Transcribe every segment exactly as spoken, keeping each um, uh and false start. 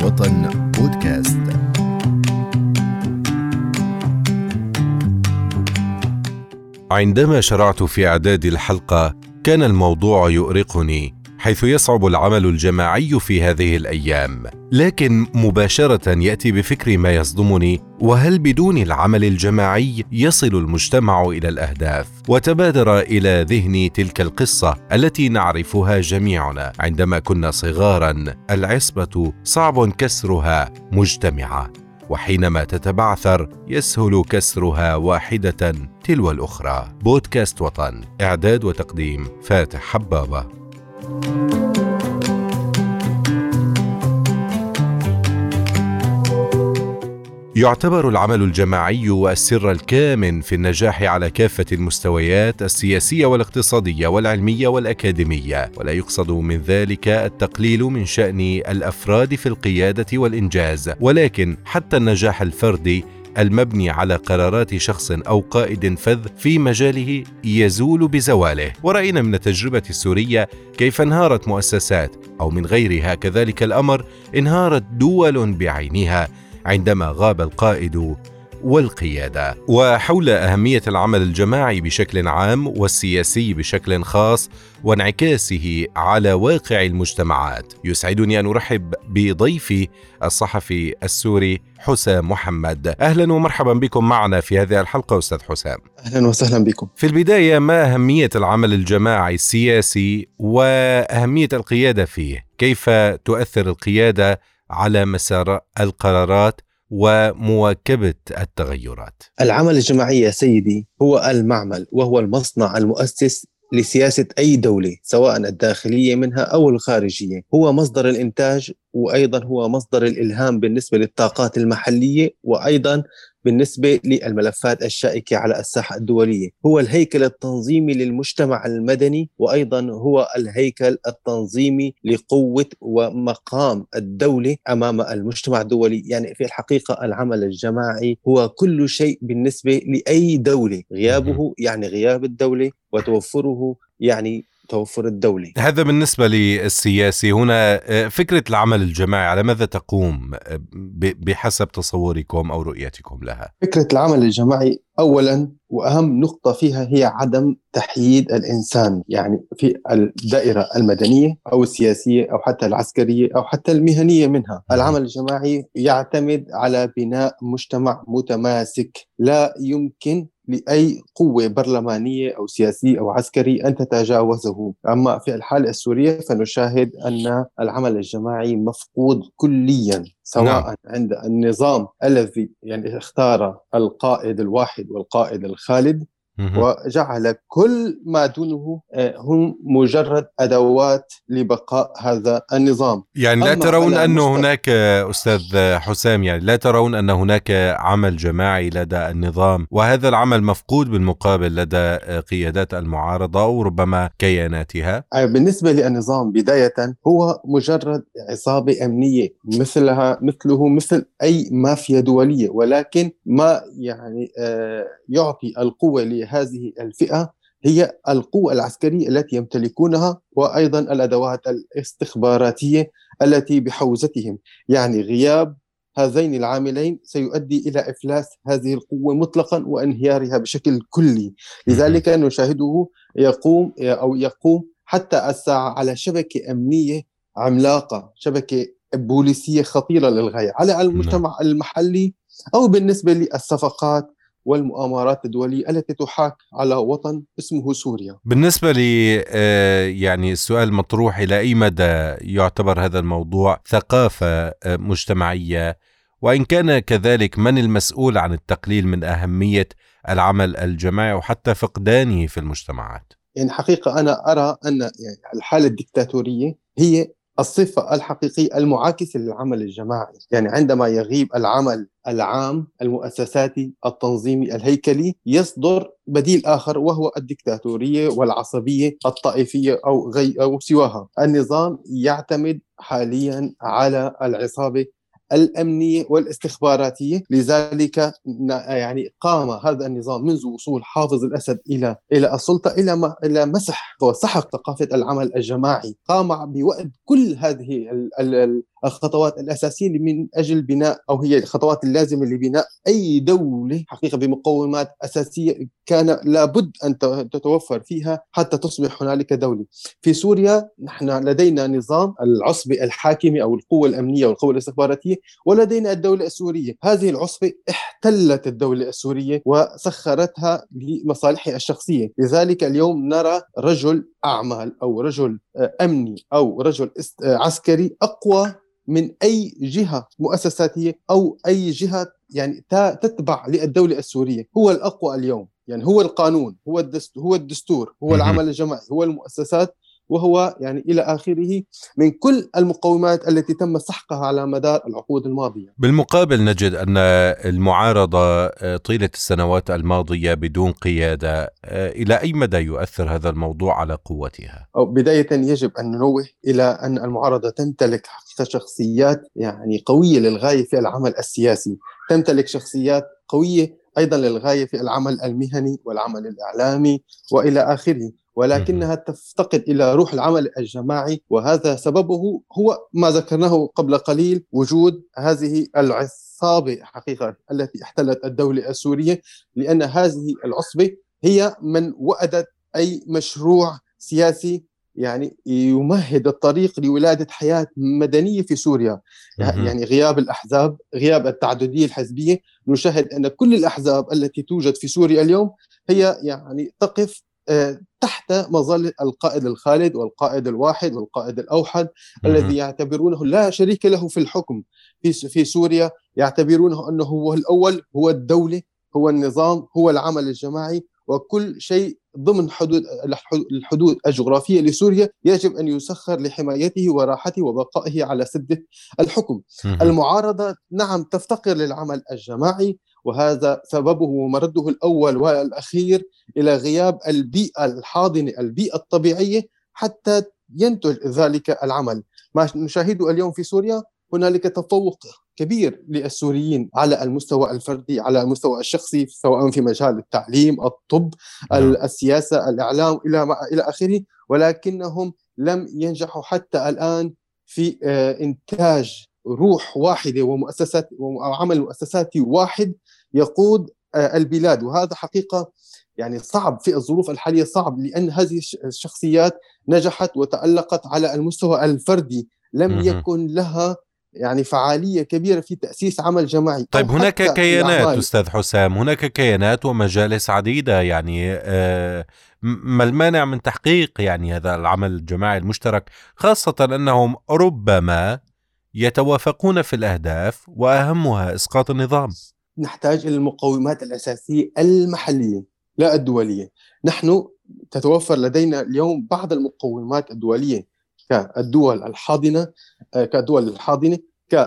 وطن بودكاست. عندما شرعت في إعداد الحلقة كان الموضوع يؤرقني، حيث يصعب العمل الجماعي في هذه الأيام، لكن مباشرة يأتي بفكر ما يصدمني: وهل بدون العمل الجماعي يصل المجتمع إلى الأهداف؟ وتبادر إلى ذهني تلك القصة التي نعرفها جميعنا عندما كنا صغارا: العصبة صعب كسرها مجتمعة، وحينما تتبعثر يسهل كسرها واحدة تلو الأخرى. بودكاست وطن، إعداد وتقديم فاتح حبابة. يعتبر العمل الجماعي السر الكامن في النجاح على كافة المستويات السياسية والاقتصادية والعلمية والأكاديمية، ولا يقصد من ذلك التقليل من شأن الأفراد في القيادة والإنجاز، ولكن حتى النجاح الفردي المبني على قرارات شخص أو قائد فذ في مجاله يزول بزواله. ورأينا من التجربة السورية كيف انهارت مؤسسات، أو من غيرها كذلك الأمر انهارت دول بعينها عندما غاب القائد والقيادة. وحول أهمية العمل الجماعي بشكل عام والسياسي بشكل خاص وانعكاسه على واقع المجتمعات، يسعدني أن أرحب بضيفي الصحفي السوري حسام محمد. أهلا ومرحبا بكم معنا في هذه الحلقة أستاذ حسام. أهلا وسهلا بكم. في البداية، ما أهمية العمل الجماعي السياسي وأهمية القيادة فيه؟ كيف تؤثر القيادة على مسار القرارات ومواكبة التغيرات؟ العمل الجماعي يا سيدي هو المعمل، وهو المصنع المؤسس لسياسة أي دولة، سواء الداخلية منها أو الخارجية. هو مصدر الإنتاج، وأيضا هو مصدر الإلهام بالنسبة للطاقات المحلية، وأيضا بالنسبة للملفات الشائكة على الساحة الدولية. هو الهيكل التنظيمي للمجتمع المدني، وأيضا هو الهيكل التنظيمي لقوة ومقام الدولة أمام المجتمع الدولي. يعني في الحقيقة العمل الجماعي هو كل شيء بالنسبة لأي دولة. غيابه يعني غياب الدولة، وتوفره يعني توفر الدولة. هذا بالنسبة للسياسي. هنا فكرة العمل الجماعي على ماذا تقوم بحسب تصوركم أو رؤيتكم لها؟ فكرة العمل الجماعي أولا وأهم نقطة فيها هي عدم تحييد الإنسان، يعني في الدائرة المدنية أو السياسية أو حتى العسكرية أو حتى المهنية منها. العمل الجماعي يعتمد على بناء مجتمع متماسك، لا يمكن لأي قوة برلمانية أو سياسية أو عسكري أن تتجاوزه. أما في الحالة السورية فنشاهد أن العمل الجماعي مفقود كليا، سواء نعم. عند النظام الذي يعني اختار القائد الواحد والقائد الخالد، وجعل كل ما دونه هم مجرد أدوات لبقاء هذا النظام. يعني لا ترون أن هناك أستاذ حسام، يعني لا ترون أن هناك عمل جماعي لدى النظام، وهذا العمل مفقود بالمقابل لدى قيادات المعارضة وربما كياناتها؟ بالنسبة للنظام بداية هو مجرد عصابة أمنية مثلها مثله مثل أي مافيا دولية، ولكن ما يعني يعطي القوة لهذه الفئة هي القوة العسكرية التي يمتلكونها، وأيضا الأدوات الاستخباراتية التي بحوزتهم. يعني غياب هذين العاملين سيؤدي إلى إفلاس هذه القوة مطلقا وانهيارها بشكل كلي. لذلك نشاهده يقوم أو يقوم حتى الساعة على شبكة أمنية عملاقة، شبكة بوليسية خطيرة للغاية على المجتمع المحلي، أو بالنسبة للصفقات والمؤامرات الدولية التي تحاك على وطن اسمه سوريا. بالنسبة لي يعني السؤال مطروح: إلى أي مدى يعتبر هذا الموضوع ثقافة مجتمعية؟ وإن كان كذلك، من المسؤول عن التقليل من أهمية العمل الجماعي وحتى فقدانه في المجتمعات؟ يعني حقيقة أنا أرى أن يعني الحالة الدكتاتورية هي الصفة الحقيقية المعاكسة للعمل الجماعي. يعني عندما يغيب العمل العام المؤسساتي التنظيمي الهيكلي، يصدر بديل آخر، وهو الدكتاتورية والعصبية الطائفية أو غي أو سواها. النظام يعتمد حاليا على العصابة الأمنية والاستخباراتية. لذلك يعني قام هذا النظام منذ وصول حافظ الأسد إلى إلى السلطة إلى إلى مسح وسحق ثقافة العمل الجماعي. قام بوأد كل هذه الخطوات الأساسية من أجل بناء، أو هي الخطوات اللازمة لبناء أي دولة حقيقة بمقومات أساسية كان لابد أن تتوفر فيها حتى تصبح هنالك دولة. في سوريا نحن لدينا نظام العصبة الحاكمة أو القوة الأمنية والقوة الاستخباراتية، ولدينا الدولة السورية. هذه العصبة احتلت الدولة السورية وسخرتها لمصالحها الشخصية. لذلك اليوم نرى رجل أعمال أو رجل أمني أو رجل عسكري أقوى من أي جهة مؤسساتية أو أي جهة يعني تتبع للدولة السورية. هو الأقوى اليوم، يعني هو القانون، هو الدستور، هو, الدستور هو العمل الجماعي، هو المؤسسات، وهو يعني إلى آخره من كل المقومات التي تم سحقها على مدار العقود الماضية. بالمقابل نجد أن المعارضة طيلة السنوات الماضية بدون قيادة، إلى أي مدى يؤثر هذا الموضوع على قوتها؟ أو بداية يجب أن ننوه إلى أن المعارضة تمتلك حقيقة شخصيات يعني قوية للغاية في العمل السياسي، تمتلك شخصيات قوية أيضا للغاية في العمل المهني والعمل الإعلامي وإلى آخره، ولكنها تفتقد إلى روح العمل الجماعي. وهذا سببه هو ما ذكرناه قبل قليل، وجود هذه العصابة حقيقة التي احتلت الدولة السورية، لأن هذه العصبة هي من وأدت أي مشروع سياسي يعني يمهد الطريق لولادة حياة مدنية في سوريا. يعني غياب الأحزاب، غياب التعددية الحزبية. نشاهد أن كل الأحزاب التي توجد في سوريا اليوم هي يعني تقف تحت مظلة القائد الخالد والقائد الواحد والقائد الأوحد الذي يعتبرونه لا شريك له في الحكم في في سوريا، يعتبرونه أنه هو الأول، هو الدولة، هو النظام، هو العمل الجماعي، وكل شيء ضمن حدود الحدود الجغرافية لسوريا يجب أن يسخر لحمايته وراحته وبقائه على سدة الحكم. المعارضة نعم تفتقر للعمل الجماعي، وهذا سببه ومرده الأول والأخير إلى غياب البيئة الحاضنة، البيئة الطبيعية حتى ينتج ذلك العمل. ما نشاهده اليوم في سوريا هنالك تفوق كبير للسوريين على المستوى الفردي، على المستوى الشخصي، سواء في مجال التعليم، الطب، السياسة، الإعلام إلى إلى آخره، ولكنهم لم ينجحوا حتى الآن في إنتاج روح واحدة ومؤسسات وعمل مؤسساتي واحد يقود البلاد. وهذا حقيقة يعني صعب في الظروف الحالية، صعب لأن هذه الشخصيات نجحت وتألقت على المستوى الفردي، لم يكن لها يعني فعالية كبيرة في تأسيس عمل جماعي. طيب هناك كيانات أستاذ حسام، هناك كيانات ومجالس عديدة، يعني آه ما المانع من تحقيق يعني هذا العمل الجماعي المشترك، خاصة أنهم ربما يتوافقون في الأهداف وأهمها إسقاط النظام؟ نحتاج إلى المقومات الأساسية المحلية لا الدولية. نحن تتوفر لدينا اليوم بعض المقومات الدولية كالدول الحاضنة، كدول الحاضنة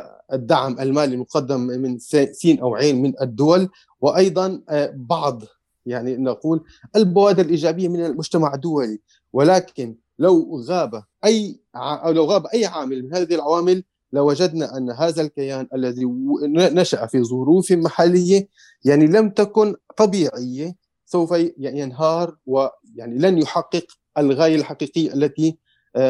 كالدعم المالي المقدم من سين أو عين من الدول، وأيضا بعض يعني نقول البوادر الإيجابية من المجتمع الدولي. ولكن لو غاب أي أو لو غاب أي عامل من هذه العوامل لوجدنا أن هذا الكيان الذي نشأ في ظروف محلية يعني لم تكن طبيعية سوف ينهار، ويعني لن يحقق الغاية الحقيقية التي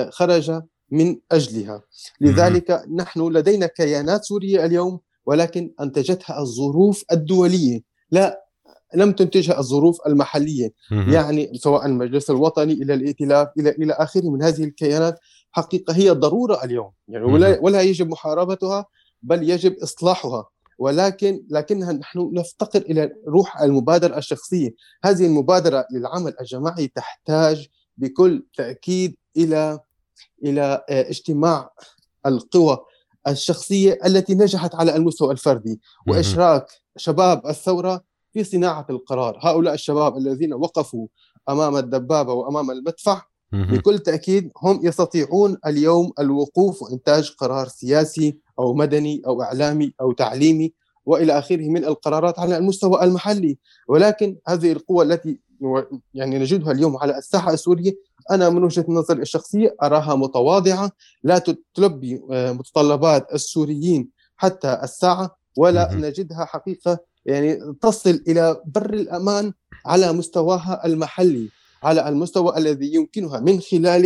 خرج من أجلها. لذلك نحن لدينا كيانات سورية اليوم، ولكن أنتجتها الظروف الدولية، لا لم تنتجها الظروف المحلية. يعني سواء المجلس الوطني إلى الائتلاف إلى إلى آخره من هذه الكيانات حقيقة هي ضرورة اليوم، يعني ولا, ولا يجب محاربتها بل يجب إصلاحها، ولكن لكنها نحن نفتقر إلى روح المبادرة الشخصية. هذه المبادرة للعمل الجماعي تحتاج بكل تأكيد إلى إلى اجتماع القوى الشخصية التي نجحت على المستوى الفردي، وإشراك شباب الثورة في صناعة القرار. هؤلاء الشباب الذين وقفوا أمام الدبابة وأمام المدفع بكل تأكيد هم يستطيعون اليوم الوقوف وإنتاج قرار سياسي أو مدني أو إعلامي أو تعليمي وإلى آخره من القرارات على المستوى المحلي. ولكن هذه القوة التي يعني نجدها اليوم على الساحة السورية أنا من وجهة نظري الشخصية أراها متواضعة، لا تلبي متطلبات السوريين حتى الساعة، ولا نجدها حقيقة يعني تصل إلى بر الأمان على مستواها المحلي، على المستوى الذي يمكنها من خلاله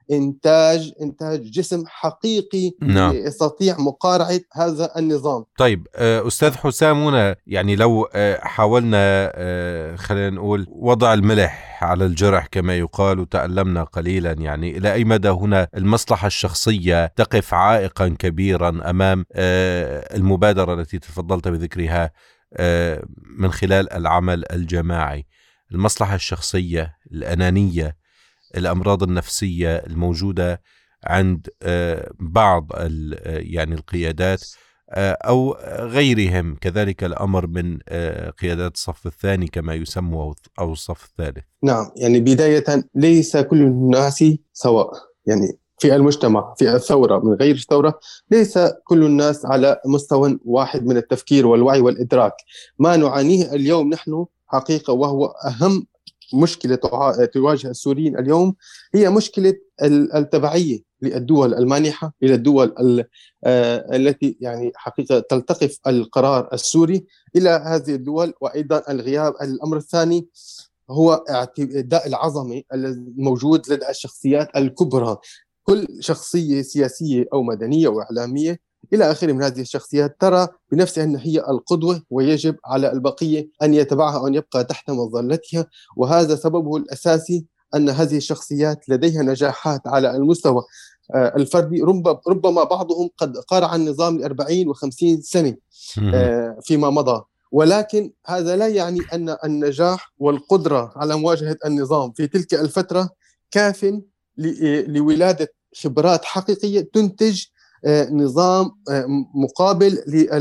إنتاج إنتاج جسم حقيقي نعم. يستطيع مقارعة هذا النظام. طيب أستاذ حسام، هنا يعني لو حاولنا خلينا نقول وضع الملح على الجرح كما يقال وتألمنا قليلا، يعني إلى أي مدى هنا المصلحة الشخصية تقف عائقا كبيرا أمام المبادرة التي تفضلت بذكرها من خلال العمل الجماعي؟ المصلحة الشخصية، الأنانية، الأمراض النفسية الموجودة عند بعض يعني القيادات أو غيرهم، كذلك الأمر من قيادات الصف الثاني كما يسمى أو الصف الثالث. نعم، يعني بداية ليس كل الناس سواء، يعني في المجتمع في الثورة من غير الثورة ليس كل الناس على مستوى واحد من التفكير والوعي والإدراك. ما نعانيه اليوم نحن حقيقة، وهو أهم مشكلة تواجه السوريين اليوم، هي مشكلة التبعية للدول المانحة إلى الدول التي يعني حقيقة تلتقف القرار السوري إلى هذه الدول، وأيضا الغياب. الأمر الثاني هو اعتداء العظمة الموجود لدى الشخصيات الكبرى. كل شخصية سياسية أو مدنية أو إعلامية إلى آخره من هذه الشخصيات ترى بنفسها أن هي القدوة، ويجب على البقية أن يتبعها وأن يبقى تحت مظلتها. وهذا سببه الأساسي أن هذه الشخصيات لديها نجاحات على المستوى الفردي، ربما بعضهم قد قارع النظام لأربعين وخمسين سنة فيما مضى، ولكن هذا لا يعني أن النجاح والقدرة على مواجهة النظام في تلك الفترة كاف لولادة خبرات حقيقية تنتج نظام مقابل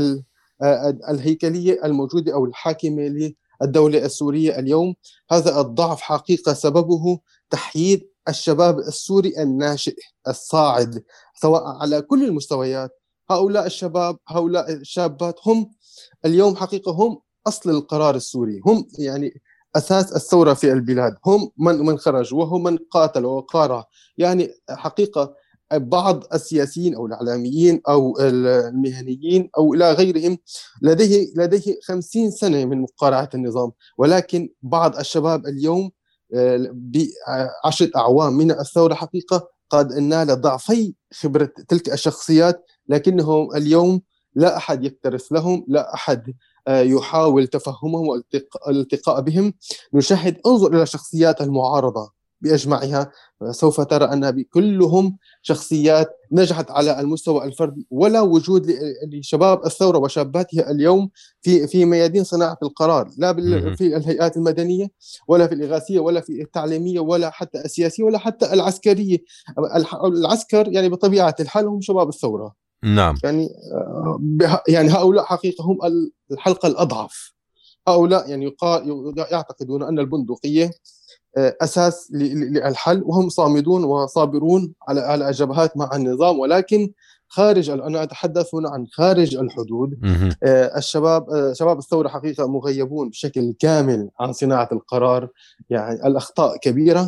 للهيكلية الموجودة أو الحاكمة للدولة السورية اليوم. هذا الضعف حقيقة سببه تحييد الشباب السوري الناشئ الصاعد، سواء على كل المستويات. هؤلاء الشباب هؤلاء الشابات هم اليوم حقيقة هم أصل القرار السوري، هم يعني أساس الثورة في البلاد، هم من من خرج وهم من قاتل وقارع. يعني حقيقة بعض السياسيين أو الإعلاميين أو المهنيين أو إلى غيرهم لديه لديه خمسين سنة من مقارعة النظام، ولكن بعض الشباب اليوم بعشرة أعوام من الثورة حقيقة قد نال ضعفي خبرة تلك الشخصيات، لكنهم اليوم لا أحد يكترث لهم، لا أحد يحاول تفهمهم والالتقاء بهم. نشاهد، انظر إلى شخصيات المعارضة بأجمعها، سوف ترى أن كلهم شخصيات نجحت على المستوى الفردي، ولا وجود لشباب الثورة وشاباتها اليوم في في ميادين صناعة القرار، لا في الهيئات المدنية ولا في الإغاثية ولا في التعليمية ولا حتى السياسية ولا حتى العسكرية. العسكر يعني بطبيعة الحال هم شباب الثورة. نعم. يعني يعني هؤلاء حقيقة هم الحلقة الأضعف. هؤلاء يعني يعتقدون أن البندقية أساس للحل، وهم صامدون وصابرون على على الجبهات مع النظام، ولكن خارج، أنا أتحدث هنا عن خارج الحدود. الشباب شباب الثورة حقيقة مغيبون بشكل كامل عن صناعة القرار. يعني الأخطاء كبيرة،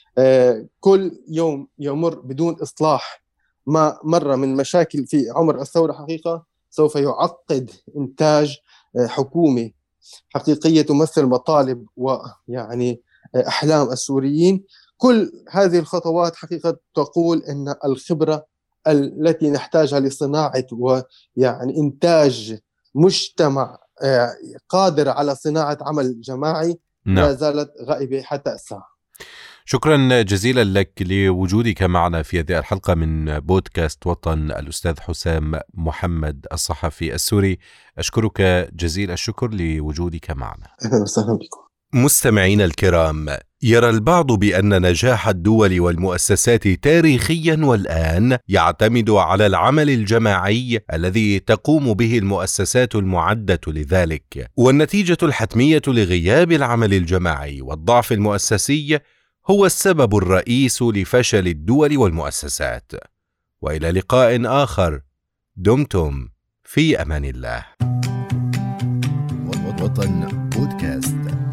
كل يوم يمر بدون إصلاح ما مر من مشاكل في عمر الثورة حقيقة سوف يعقد إنتاج حكومة حقيقية تمثل مطالب ويعني أحلام السوريين. كل هذه الخطوات حقيقة تقول أن الخبرة التي نحتاجها لصناعة ويعني إنتاج مجتمع قادر على صناعة عمل جماعي لا زالت غائبة حتى الساعة. شكرا جزيلا لك لوجودك معنا في هذه الحلقة من بودكاست وطن، الأستاذ حسام محمد الصحفي السوري. أشكرك جزيل الشكر لوجودك معنا. أهلا وسهلا بكم. مستمعين الكرام، يرى البعض بأن نجاح الدول والمؤسسات تاريخيا والآن يعتمد على العمل الجماعي الذي تقوم به المؤسسات المعدة لذلك، والنتيجة الحتمية لغياب العمل الجماعي والضعف المؤسسي هو السبب الرئيس لفشل الدول والمؤسسات. وإلى لقاء آخر، دمتم في أمان الله. وطن بودكاست.